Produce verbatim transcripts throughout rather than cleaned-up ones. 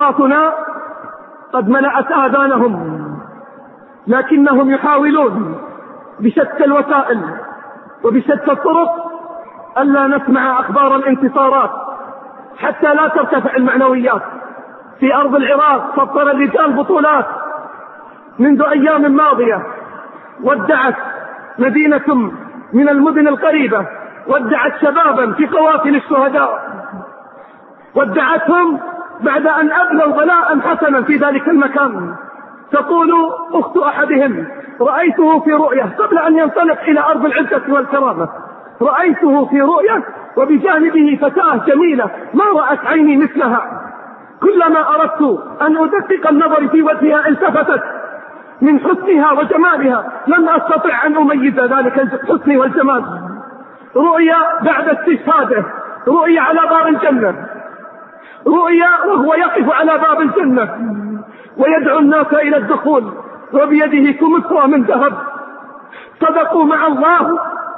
أصواتنا قد ملأت آذانهم، لكنهم يحاولون بشتى الوسائل وبشتى الطرق ألا نسمع أخبار الانتصارات حتى لا ترتفع المعنويات. في أرض العراق سطر الرجال بطولات منذ أيام ماضية، ودعت مدينة من المدن القريبة ودعت شبابا في قوافل الشهداء، ودعتهم بعد أن أبلوا بلاء حسنا في ذلك المكان. تقول أخت أحدهم: رأيته في رؤية قبل أن ينطلق إلى أرض العزة والكرامة، رأيته في رؤية وبجانبه فتاة جميلة ما رأت عيني مثلها، كلما أردت أن أدقق النظر في وجهها التفتت من حسنها وجمالها، لم أستطع أن أميز ذلك الحسن والجمال. رؤيا بعد استشهاده، رؤيا على باب الجنة، رؤيا وهو يقف على باب الجنة ويدعو الناس إلى الدخول وبيده كمثرى من ذهب. صدقوا مع الله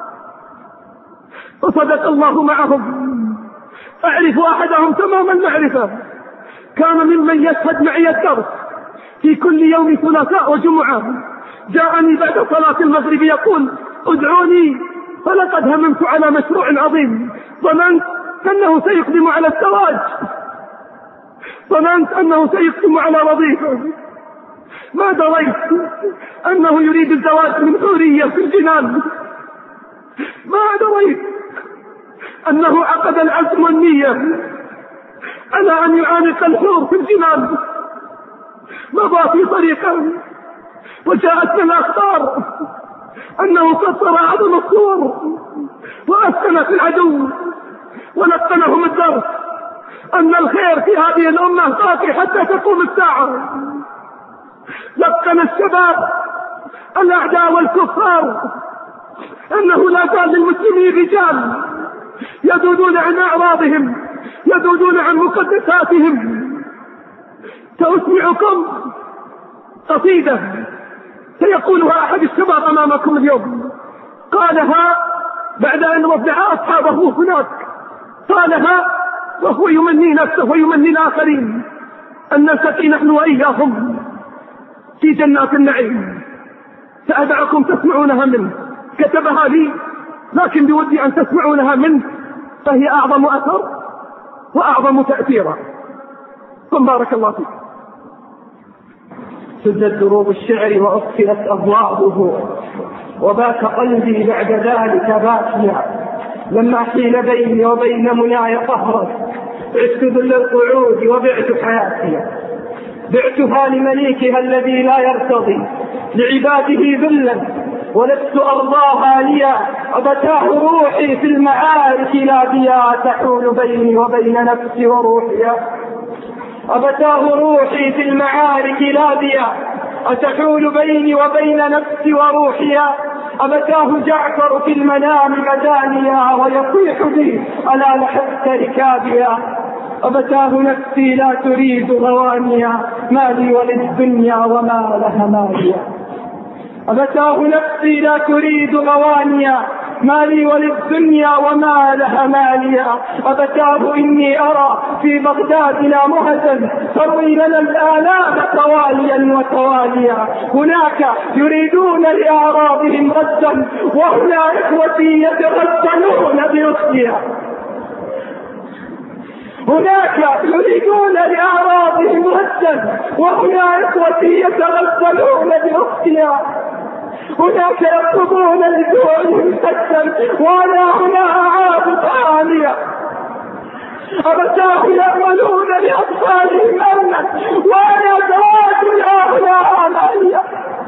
وصدق الله معهم. أعرف أحدهم تمام المعرفة، كان ممن يشهد معي الدرس في كل يوم ثلاثاء وجمعة. جاءني بعد صلاة المغرب يقول: ادعوني فلقد هممت على مشروع عظيم، ظننت أنه سيقدم على الزواج، ظننت أنه سيقدم على وظيفة، ما دريت أنه يريد الزواج من حورية في الجنان، ما دريت أنه عقد العزم والنية على أن يعانق الحور في الجنان. مضى في طريقه وجاءت من الأخبار أنه قصر عظم الصور وأسكن في العدو ولقنهم الدرس أن الخير في هذه الأمة باقي حتى تقوم الساعة. لقن الشباب الأعداء والكفار أنه لا زال للمسلمين رجال يذودون عن أعراضهم، يذودون عن مقدساتهم. سأسمعكم قصيدة سيقولها أحد الشباب أمامكم اليوم، قالها بعد أن وضع أصحابه هناك، قالها وهو يمني نفسه ويمني الآخرين أن نلتقي نحن وإياهم في جنات النعيم. سأدعكم تسمعونها منه، كتبها لي لكن بودي أن تسمعونها منه، فهي أعظم أثر وأعظم تأثيرا. ثم بارك الله فيك. سدت دروب الشعر وأغفلت أبوابه، وبات قلبي بعد ذلك باكيا، لما حيل بيني وبين مناي قهرا، عشت ذل القعود وبعت حياتي، بعتها لمليكها الذي لا يرتضي لعباده ذلا، ولست أرضاها ليا. أبتاه روحي في المعارك لا بيا، تحول بيني وبين نفسي وروحي. أبتاه روحي في المعارك لا بيا، أتحول بيني وبين نفسي وروحي. أبتاه جعفر في المنام مدانيا، ويصيح بي ألا لحقت ركابيا. أبتاه نفسي لا تريد غوانيا، ما لي وللدنيا وما لها ماليا. أبتاه نفسي لا تريد غوانيا، ما لي وللدنيا وما لها ماليا. أبتاه إني أرى في بغدادنا مهزا تروي لنا الآلام تواليا وتواليا. هناك يريدون لأعراضهم غزا، وهنا إخوتي يتغزلون بأختها. هناك يريدون لأعراضهم غزا، وهنا إخوتي يتغزلون بأختها. هناك يطلبون لجوعهم سدا، وأنا هنا أعاد ثانية. أبتاه يأملون لأطفالهم أمنا، وأنا زواج هنا آمالية.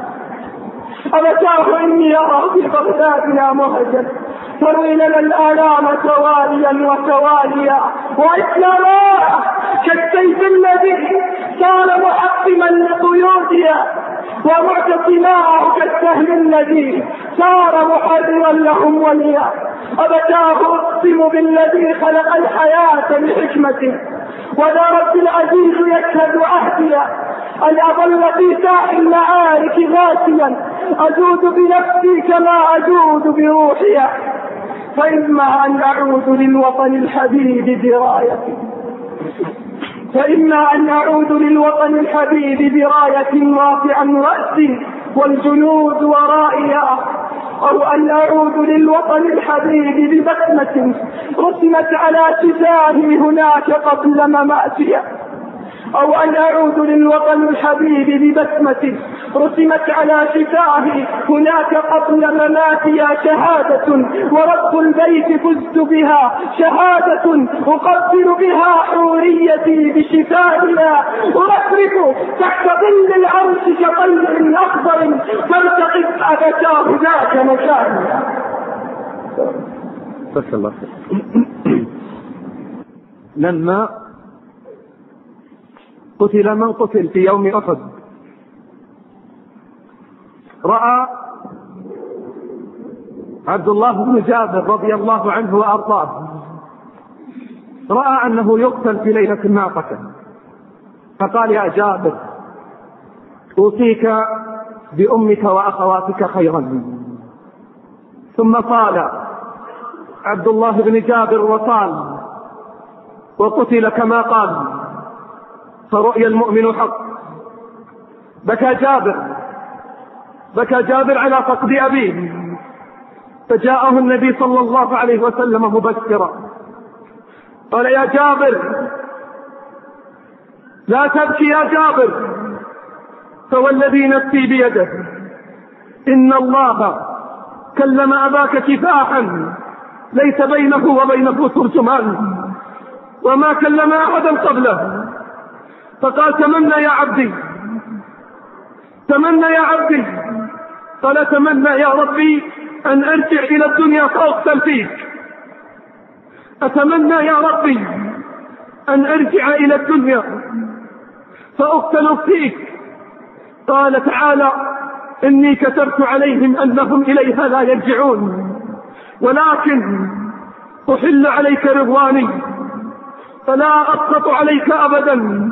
أبتاه إني أرى في بغدادنا مهجا تروي لنا الآلام تواليا وتواليا. وإسلاماه كالسيف الذي صار محطما لقيودها، ومعتصماه كالسهم الذي صار محررا لهم وليا. أبتاه أقسم بالذي خلق الحياة بحكمته، وذا رب العزيز يشهد عهديا، أن أظل في ساح المعارك غاسيا، أجود بنفسي كما أجود بروحي، فإما أن أعود للوطن الحبيب برايتي. فإما أن أعود للوطن الحبيب براية رافعا رأسي والجنود ورائي، أو أن أعود للوطن الحبيب ببسمة رسمت على شفاهي هناك قبل مماتي، أو أن أعود للوطن الحبيب ببسمة رسمت على شفاهي هناك قبل مماتي. شهادة ورب البيت فزت بها، شهادة أقبل بها حوريتي بشفائها، أرفرف تحت ظل العرش كطير أخضر فارتقب أفتاه ذاك مكانها. بس الله. لما قتل من قتل في يوم أحد رأى عبد الله بن جابر رضي الله عنه وأرضاه رأى أنه يقتل في ليلة الناقة، فقال: يا جابر أوصيك بأمك وأخواتك خيرا. ثم قال عبد الله بن جابر وصال وقتل كما قال، فرؤيا المؤمن حق. بكى جابر بكى جابر على فقد أبيه، فجاءه النبي صلى الله عليه وسلم مبشرا، قال: يا جابر لا تبكي يا جابر، فوالذي نفسي بيده إن الله كلم أباك كفاحا ليس بينه وبينه ترجمان، وما كلم أحدا قبله. فقال: تمنى يا عبدي تمنى يا عبدي. قال: تمنى يا ربي أن أرجع إلى الدنيا فأقتل فيك. أتمنى يا ربي أن أرجع إلى الدنيا فأقتل فيك. قال تعالى: إني كتبت عليهم أنهم إليها لا يرجعون، ولكن أحل عليك رضواني فلا أسخط عليك أبدا.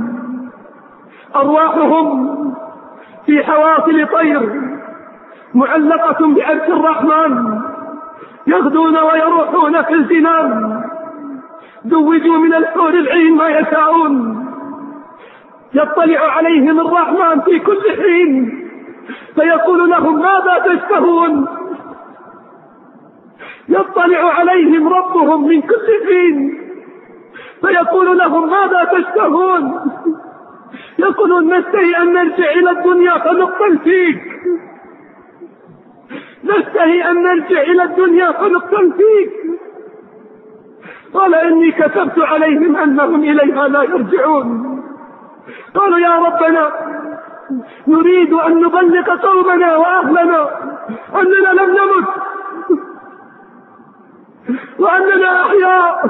أرواحهم في حواصل طير معلقة بعرش الرحمن، يغدون ويروحون في الجنان، زوجوا من الحور العين ما يشاءون. يطلع عليهم الرحمن في كل حين فيقول لهم: ماذا تشتهون؟ يطلع عليهم ربهم من كل حين فيقول لهم: ماذا تشتهون؟ يقولون: نشتهي أن نرجع إلى الدنيا فنقتل فيك، نشتهي أن نرجع إلى الدنيا فنقتل فيك. قال: إني كتبت عليهم أنهم إليها لا يرجعون. قالوا: يا ربنا نريد أن نبلغ قومنا وأهلنا أننا لم نمت وأننا أحياء،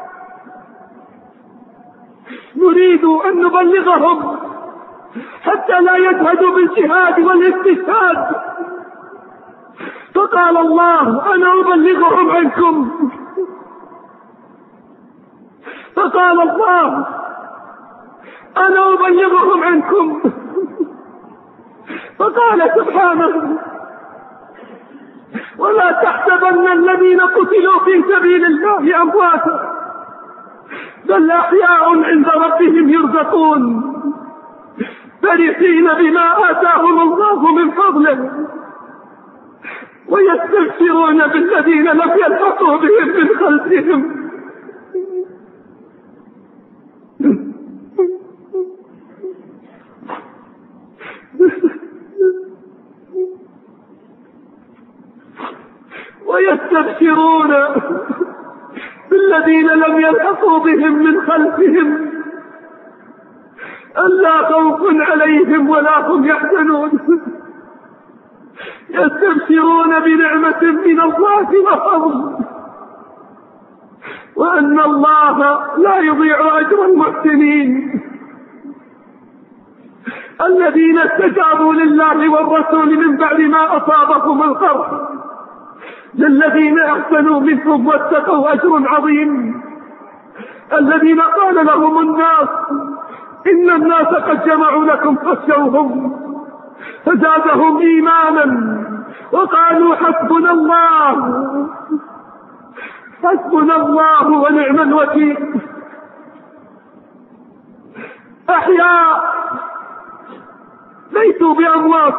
نريد أن نبلغهم حتى لا يجهدوا بالجهاد والاستشهاد. فقال الله: أنا أبلغهم عنكم. فقال الله: أنا أبلغهم عنكم. فقال سبحانه: ولا تحسبن الذين قتلوا في سبيل الله أمواتا بل أحياء عند ربهم يرزقون فرحين بما آتاهم الله من فضله ويستبشرون بالذين لم يلحقوا بهم من خلفهم ويستبشرون بالذين لم يلحقوا بهم من خلفهم ألا خوف عليهم ولا هم يحزنون يستبشرون بنعمة من الله وفضل وأن الله لا يضيع أجر المحسنين الذين استجابوا لله والرسول من بعد ما أصابهم القرح للذين أحسنوا منهم واتقوا أجر عظيم الذين قال لهم الناس إن الناس قد جمعوا لكم فاخشوهم فزادهم إيمانا وقالوا حسبنا الله حسبنا الله ونعم الوكيل أحياء ليسوا بأموات.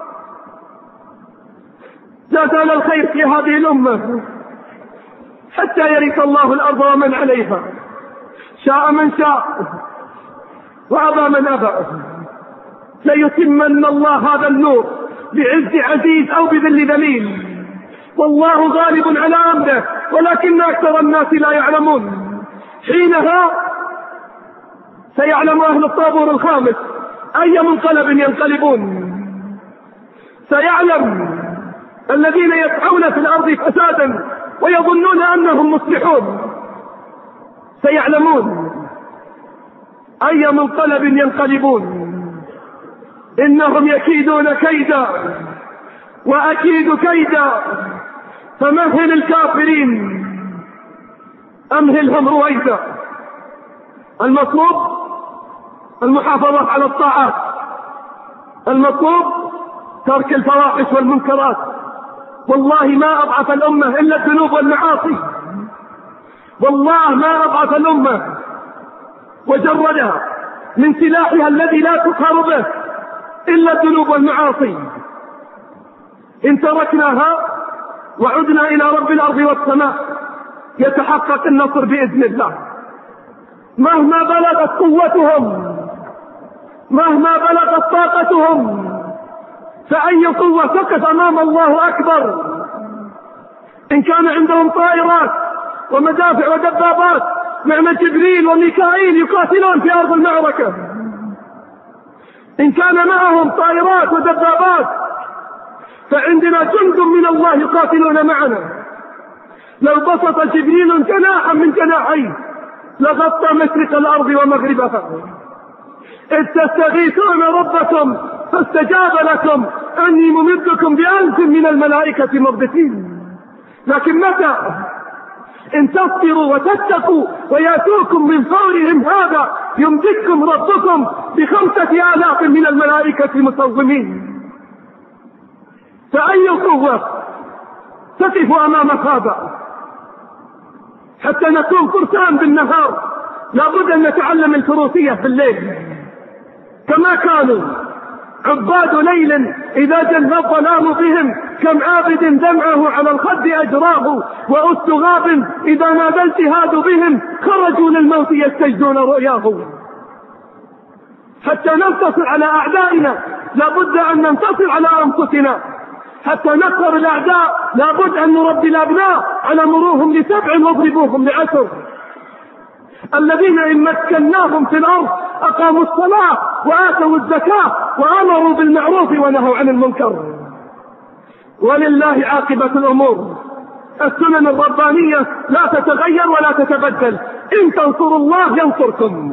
لا زال الخير في هذه الأمة حتى يرث الله الأرض ومن عليها، شاء من شاء وأبى من أبى. ليتمن الله هذا النور بعز عزيز أو بذل ذليل، والله غالب على أمره ولكن أكثر الناس لا يعلمون. حينها سيعلم أهل الطابور الخامس أي منقلب ينقلبون، سيعلم الذين يسعون في الأرض فسادا ويظنون أنهم مصلحون، سيعلمون أي منقلب ينقلبون. إنهم يكيدون كيدا وأكيد كيدا، فمهل الكافرين أمهلهم رويدا. المطلوب المحافظة على الطاعات، المطلوب ترك الفواحش والمنكرات. والله ما أضعف الأمة إلا الذنوب والمعاصي، والله ما أضعف الأمة وجردها من سلاحها الذي لا تقهر به إلا الذنوب والمعاصي. إن تركناها وعدنا إلى رب الأرض والسماء يتحقق النصر بإذن الله. مهما بلغت قوتهم، مهما بلغت طاقتهم، فأي قوة تقف أمام الله أكبر. إن كان عندهم طائرات ومدافع ودبابات، نعم جبريل وميكائيل يقاتلون في أرض المعركة. إن كان معهم طائرات ودبابات، فعندنا جند من الله يقاتلون معنا. لو بسط جبريل جناحا من جناحيه لغطى مشرق الأرض ومغربها. إذ تستغيثون ربكم فاستجاب لكم أني ممدكم بألف من الملائكة مردفين. لكن متى؟ إن تصبروا وتتقوا ويأتوكم من فورهم هذا يمدكم ربكم بخمسة آلاف من الملائكة مصومين. فأي قوة تقف أمام هذا؟ حتى نكون فرسان بالنهار لابد أن نتعلم الفروسية في الليل، كما كانوا عباد ليل إذا جن الظلام بهم، كم عابد دمعه على الخد أجراه، وأس غاب إذا نادى الجهاد بهم خرجوا للموت يستجدون رؤياه. حتى ننتصر على أعدائنا لابد أن ننتصر على أنفسنا، حتى نقهر الأعداء لابد أن نربي الأبناء على مروهم لسبع واضربوهم لعشر. الذين إن مكناهم في الأرض أقاموا الصلاة وآتوا الزكاة وأمروا بالمعروف ونهوا عن المنكر. ولله عاقبة الأمور. السنن الربانية لا تتغير ولا تتبدل. إن تنصروا الله ينصركم،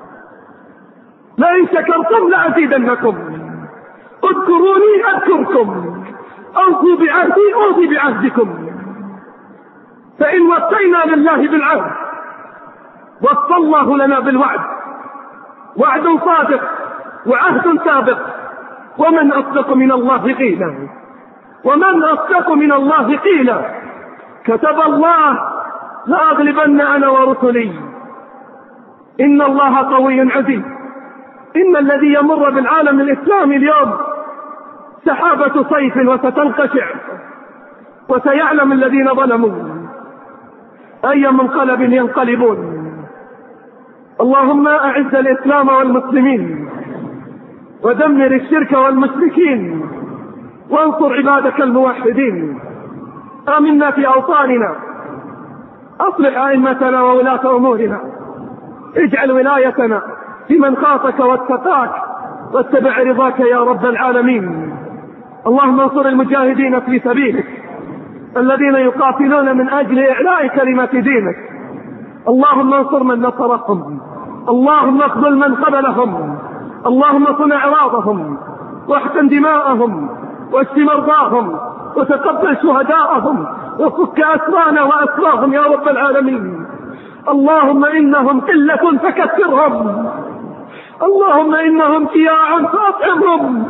لئن شكرتم لأزيدنكم، اذكروني أذكركم، أوفوا بعهدي أوفي بعهدكم. فإن وفينا لله بالعهد وفى الله لنا بالوعد. وعد صادق وعهد سابق، ومن أصدق من الله قيلا، ومن أصدق من الله قيلا. كتب الله لأغلبن أنا ورسلي، إن الله قوي عزيز. إن الذي يمر بالعالم الإسلامي اليوم سحابة صيف وستنقشع، وسيعلم الذين ظلموا أي منقلب ينقلبون. اللهم أعز الإسلام والمسلمين ودمر الشرك والمشركين وانصر عبادك الموحدين. آمنا في أوطاننا، أصلح أئمتنا وولاة أمورنا، اجعل ولايتنا في من خافك واتقاك واتبع رضاك يا رب العالمين. اللهم انصر المجاهدين في سبيلك الذين يقاتلون من أجل إعلاء كلمة دينك. اللهم انصر من نصرهم، اللهم اخذل من خذلهم، اللهم صن أعراضهم واحقن دماءهم واشف مرضاهم وتقبل شهداءهم وفك أسرانا وأسراهم يا رب العالمين. اللهم إنهم قلة فكثرهم، اللهم إنهم جياع فأطعمهم،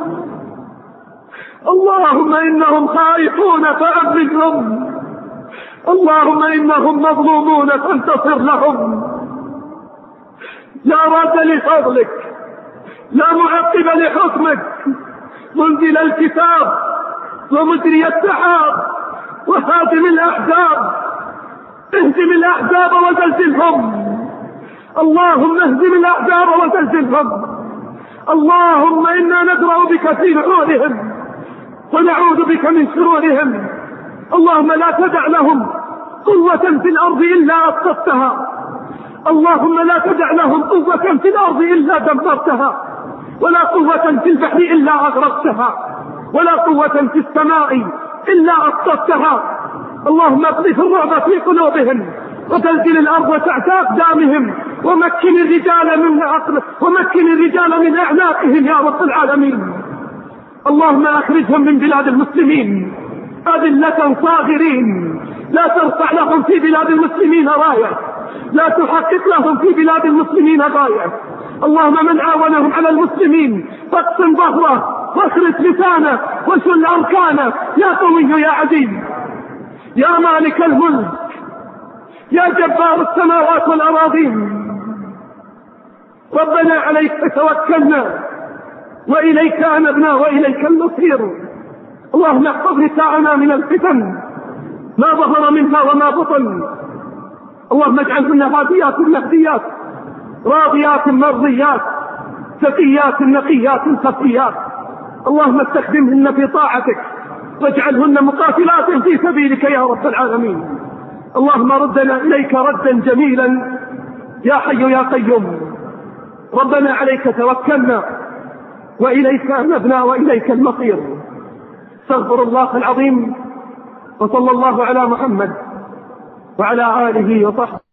اللهم إنهم خائفون فأمنهم، اللهم إنهم مظلومون فانتصر لهم. لا راد لفضلك لا معقب لحكمك منزل الكتاب ومجري السحاب وهادم الأحزاب. اهزم الأحزاب وزلزلهم، اللهم اهزم الأحزاب وزلزلهم. اللهم إنا ندرأ بك في نحورهم ونعوذ بك من شرورهم. اللهم لا تدع لهم قوة في الأرض إلا أسقطتها، اللهم لا تدع لهم قوة في الأرض إلا دمرتها، ولا قوة في البحر إلا أغرقتها، ولا قوة في السماء إلا أسقطتها. اللهم اقذف الرعب في قلوبهم وزلزل الأرض تحت أقدامهم، ومكن الرجال من عقل ومكن الرجال من أعناقهم يا رب العالمين. اللهم أخرجهم من بلاد المسلمين أذلة صاغرين، لا ترفع لهم في بلاد المسلمين راية، لا تحقق لهم في بلاد المسلمين غاية. اللهم من عاونهم على المسلمين فاقسم ظهره واخرس لسانه وشل أركانه يا قوي يا عزيز يا مالك الملك يا جبار السماوات والأراضين. ربنا عليك توكلنا وإليك أنبنا وإليك المصير. اللهم احفظ نساءنا من الفتن ما ظهر منها وما بطن. اللهم اجعلهن هاديات مهديات راضيات مرضيات سقيات نقيات خفيات. اللهم استخدمهن في طاعتك واجعلهن مقاتلات في سبيلك يا رب العالمين. اللهم ردنا إليك ردا جميلا يا حي يا قيوم. ربنا عليك توكلنا وإليك أنبنا وإليك المصير. استغفر الله العظيم، وصلى الله على محمد وعلى آله وصحبه.